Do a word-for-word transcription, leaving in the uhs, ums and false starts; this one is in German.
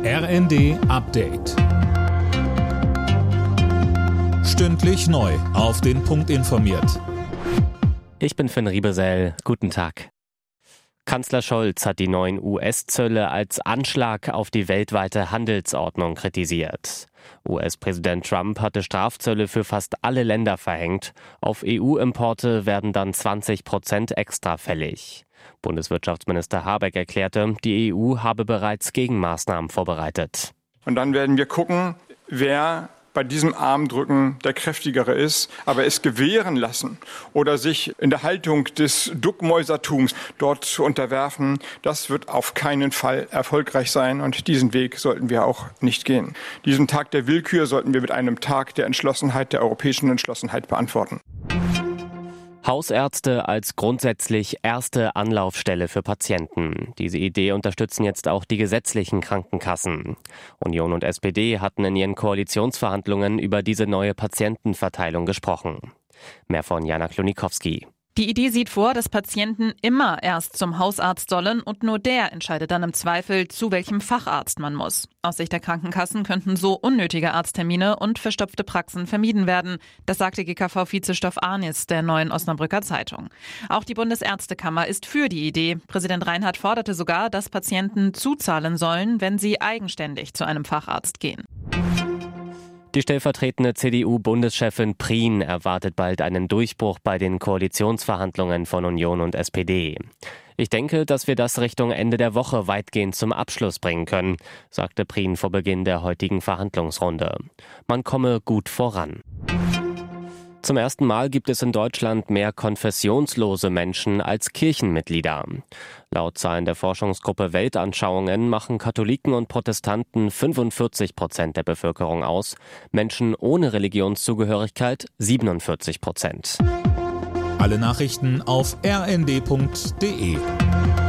R N D Update. Stündlich neu auf den Punkt informiert. Ich bin Finn Riebesell. Guten Tag. Kanzler Scholz hat die neuen U S-Zölle als Anschlag auf die weltweite Handelsordnung kritisiert. U S-Präsident Trump hatte Strafzölle für fast alle Länder verhängt. Auf E U-Importe werden dann zwanzig Prozent extra fällig. Bundeswirtschaftsminister Habeck erklärte, die E U habe bereits Gegenmaßnahmen vorbereitet. Und dann werden wir gucken, wer bei diesem Armdrücken der Kräftigere ist, aber es gewähren lassen oder sich in der Haltung des Duckmäusertums dort zu unterwerfen, das wird auf keinen Fall erfolgreich sein und diesen Weg sollten wir auch nicht gehen. Diesen Tag der Willkür sollten wir mit einem Tag der Entschlossenheit, der europäischen Entschlossenheit beantworten. Hausärzte als grundsätzlich erste Anlaufstelle für Patienten. Diese Idee unterstützen jetzt auch die gesetzlichen Krankenkassen. Union und S P D hatten in ihren Koalitionsverhandlungen über diese neue Patientenverteilung gesprochen. Mehr von Jana Klonikowski. Die Idee sieht vor, dass Patienten immer erst zum Hausarzt sollen und nur der entscheidet dann im Zweifel, zu welchem Facharzt man muss. Aus Sicht der Krankenkassen könnten so unnötige Arzttermine und verstopfte Praxen vermieden werden. Das sagte G K V-Vizestoff Arnis der Neuen Osnabrücker Zeitung. Auch die Bundesärztekammer ist für die Idee. Präsident Reinhardt forderte sogar, dass Patienten zuzahlen sollen, wenn sie eigenständig zu einem Facharzt gehen. Die stellvertretende C D U-Bundeschefin Prien erwartet bald einen Durchbruch bei den Koalitionsverhandlungen von Union und S P D. Ich denke, dass wir das Richtung Ende der Woche weitgehend zum Abschluss bringen können, sagte Prien vor Beginn der heutigen Verhandlungsrunde. Man komme gut voran. Zum ersten Mal gibt es in Deutschland mehr konfessionslose Menschen als Kirchenmitglieder. Laut Zahlen der Forschungsgruppe Weltanschauungen machen Katholiken und Protestanten fünfundvierzig Prozent der Bevölkerung aus, Menschen ohne Religionszugehörigkeit siebenundvierzig Prozent. Alle Nachrichten auf r n d punkt d e.